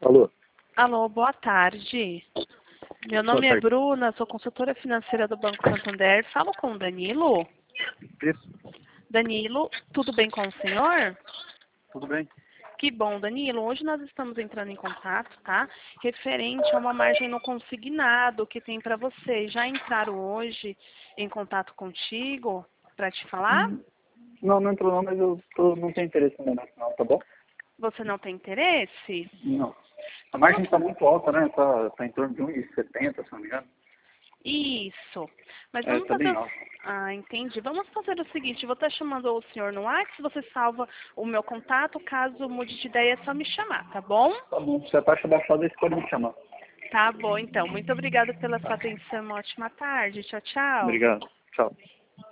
Alô? Alô, boa tarde. Meu nome é Bruna, sou consultora financeira do Banco Santander. Falo com o Danilo. Isso, Danilo, tudo bem com o senhor? tudo bem? Que bom, Danilo. Hoje nós estamos entrando em contato, tá? Referente a uma margem no consignado que tem para você. Já entraram hoje em contato contigo para te falar? Não, não entrou não, mas não tenho interesse no momento não, tá bom? Você não tem interesse? Não. A margem está muito alta, né? Tá em torno de 1,70, se não me engano. Isso. Mas É, vamos tá fazer bem o... alto. Ah, entendi. Vamos fazer o seguinte, vou estar chamando o senhor no WhatsApp, você salva o meu contato, caso mude de ideia é só me chamar, tá bom? Tá bom, se a taxa baixar, você pode me chamar. Tá bom, então. Muito obrigada pela sua atenção. Uma ótima tarde. Tchau, tchau. Obrigado. Tchau.